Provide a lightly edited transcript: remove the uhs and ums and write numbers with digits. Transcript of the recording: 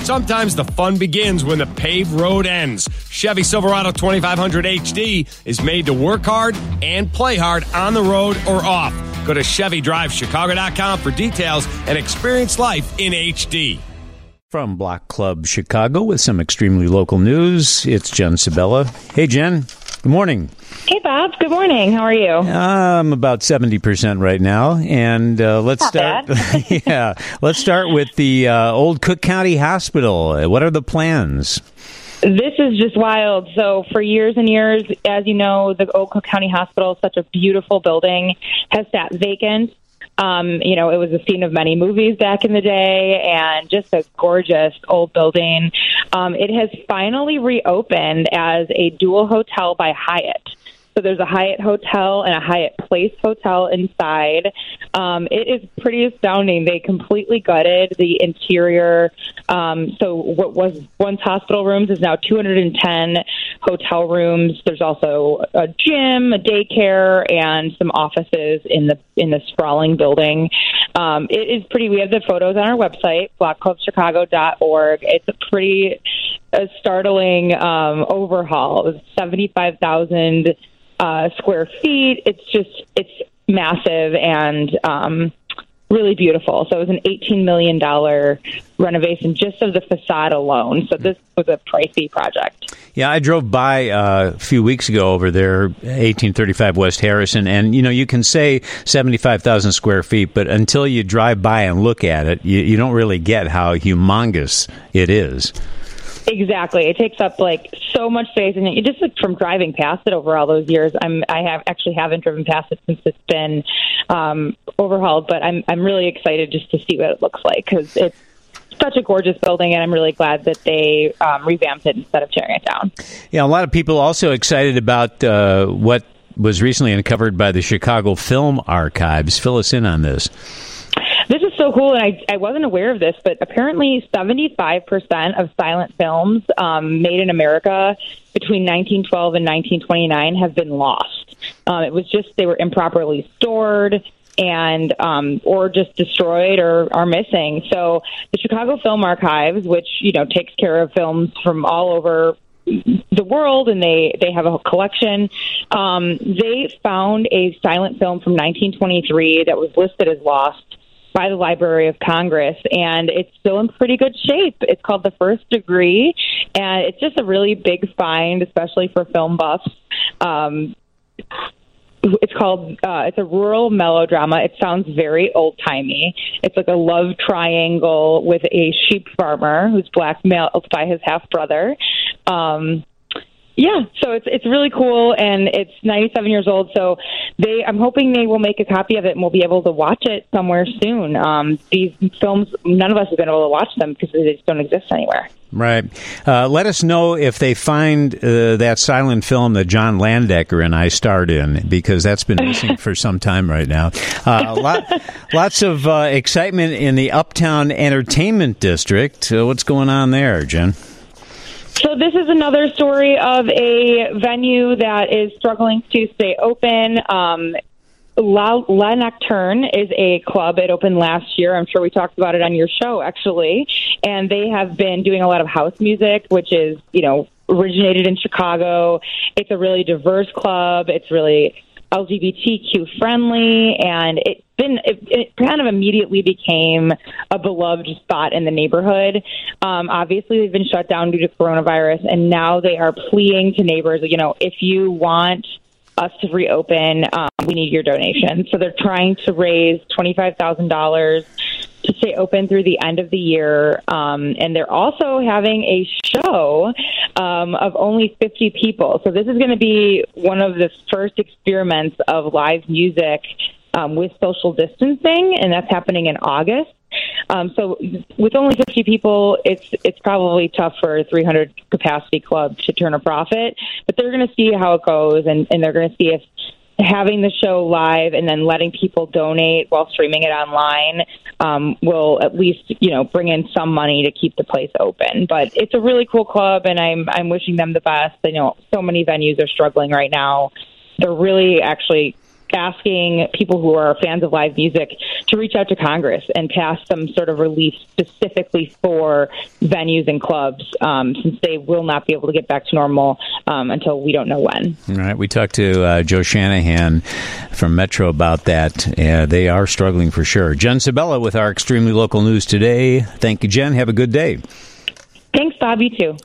Sometimes the fun begins when the paved road ends. Chevy Silverado 2500 HD is made to work hard and play hard on the road or off. Go to ChevyDriveChicago.com for details and experience life in HD. From Block Club Chicago with some extremely local news, it's Jen Sabella. Hey, Jen. Good morning. Hey, Bob. Good morning. How are you? I'm about 70% right now, and let's start. Yeah, let's start with the Old Cook County Hospital. What are the plans? This is just wild. So for years and years, as you know, the Old Cook County Hospital is such a beautiful building, has sat vacant. It was the scene of many movies back in the day and just a gorgeous old building. It has finally reopened as a dual hotel by Hyatt. So there's a Hyatt Hotel and a Hyatt Place Hotel inside. It is pretty astounding. They completely gutted the interior. So what was once hospital rooms is now 210 hotel rooms. There's also a gym, a daycare, and some offices in the sprawling building. It is pretty. We have the photos on our website, blockclubchicago.org. It's a pretty startling overhaul. It was 75,000 square feet. It's massive and really beautiful. So it was an $18 million renovation just of the facade alone. So this was a pricey project. Yeah, I drove by a few weeks ago over there, 1835 West Harrison, and you can say 75,000 square feet, but until you drive by and look at it, you don't really get how humongous it is. Exactly. It takes up so much space, and just from driving past it over all those years, I haven't driven past it since it's been overhauled, but I'm really excited just to see what it looks like because it's such a gorgeous building, and I'm really glad that they revamped it instead of tearing it down. Yeah, a lot of people also excited about what was recently uncovered by the Chicago Film Archives. Fill us in on this. This is so cool, and I wasn't aware of this, but apparently 75% of silent films made in America between 1912 and 1929 have been lost. It was just they were improperly stored and or just destroyed or are missing. So the Chicago Film Archives, which takes care of films from all over the world, and they have a collection. They found a silent film from 1923 that was listed as lost by the Library of Congress, and it's still in pretty good shape. It's called The First Degree, and it's just a really big find, especially for film buffs. It's a rural melodrama. It sounds very old-timey. It's like a love triangle with a sheep farmer who's blackmailed by his half-brother. Yeah, so it's really cool, and it's 97 years old, so I'm hoping they will make a copy of it and we'll be able to watch it somewhere soon. These films, none of us have been able to watch them because they just don't exist anywhere. Right. Let us know if they find that silent film that John Landecker and I starred in, because that's been missing for some time right now. Lots of excitement in the Uptown Entertainment District. What's going on there, Jen? So this is another story of a venue that is struggling to stay open. La Nocturne is a club. It opened last year. I'm sure we talked about it on your show, actually. And they have been doing a lot of house music, which is, originated in Chicago. It's a really diverse club. It's really LGBTQ friendly, and it kind of immediately became a beloved spot in the neighborhood. Obviously, they've been shut down due to coronavirus, and now they are pleading to neighbors, if you want us to reopen, we need your donation. So they're trying to raise $25,000 to stay open through the end of the year. And they're also having a show of only 50 people. So this is going to be one of the first experiments of live music with social distancing, and that's happening in August. So with only 50 people, it's probably tough for a 300 capacity club to turn a profit, but they're going to see how it goes, and they're going to see if having the show live and then letting people donate while streaming it online will at least, bring in some money to keep the place open. But it's a really cool club, and I'm wishing them the best. I know so many venues are struggling right now. They're really actually asking people who are fans of live music to reach out to Congress and pass some sort of relief specifically for venues and clubs, since they will not be able to get back to normal until we don't know when. All right. We talked to Joe Shanahan from Metro about that. They are struggling for sure. Jen Sabella with our Extremely Local News today. Thank you, Jen. Have a good day. Thanks, Bob. You too.